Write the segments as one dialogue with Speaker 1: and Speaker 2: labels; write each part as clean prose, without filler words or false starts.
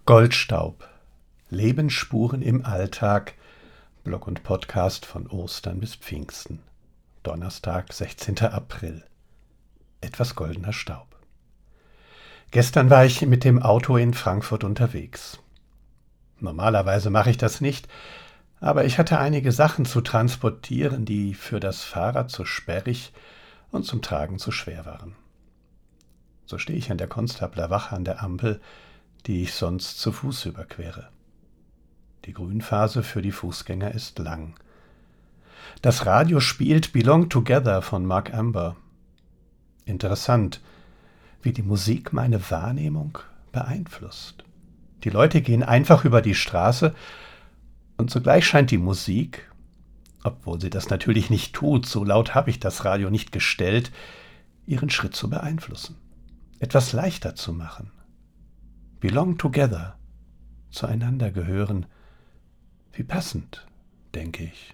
Speaker 1: Goldstaub. Lebensspuren im Alltag. Blog und Podcast von Ostern bis Pfingsten. Donnerstag, 16. April. Etwas goldener Staub. Gestern war ich mit dem Auto in Frankfurt unterwegs. Normalerweise mache ich das nicht, aber ich hatte einige Sachen zu transportieren, die für das Fahrrad zu sperrig und zum Tragen zu schwer waren. So stehe ich an der Konstablerwache an der Ampel, die ich sonst zu Fuß überquere. Die Grünphase für die Fußgänger ist lang. Das Radio spielt Belong Together von Mark Amber. Interessant, wie die Musik meine Wahrnehmung beeinflusst. Die Leute gehen einfach über die Straße und zugleich scheint die Musik, obwohl sie das natürlich nicht tut, so laut habe ich das Radio nicht gestellt, ihren Schritt zu beeinflussen, etwas leichter zu machen. Belong together, zueinander gehören. Wie passend, denke ich.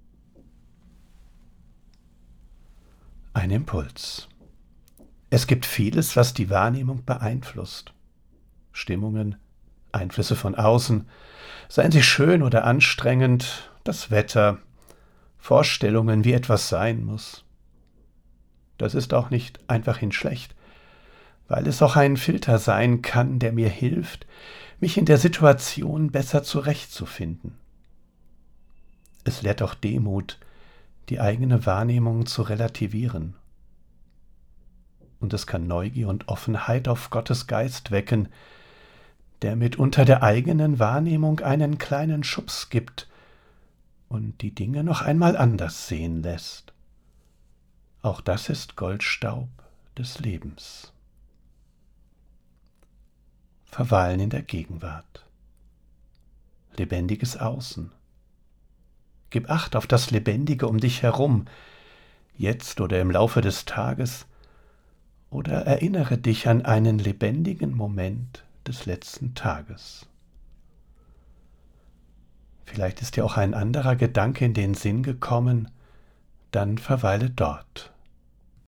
Speaker 1: Ein Impuls. Es gibt vieles, was die Wahrnehmung beeinflusst. Stimmungen, Einflüsse von außen, seien sie schön oder anstrengend, das Wetter, Vorstellungen, wie etwas sein muss. Das ist auch nicht einfachhin schlecht, weil es auch ein Filter sein kann, der mir hilft, mich in der Situation besser zurechtzufinden. Es lehrt auch Demut, die eigene Wahrnehmung zu relativieren. Und es kann Neugier und Offenheit auf Gottes Geist wecken, der mitunter der eigenen Wahrnehmung einen kleinen Schubs gibt und die Dinge noch einmal anders sehen lässt. Auch das ist Goldstaub des Lebens. Verweilen in der Gegenwart. Lebendiges Außen. Gib Acht auf das Lebendige um dich herum, jetzt oder im Laufe des Tages, oder erinnere dich an einen lebendigen Moment des letzten Tages. Vielleicht ist dir auch ein anderer Gedanke in den Sinn gekommen, dann verweile dort.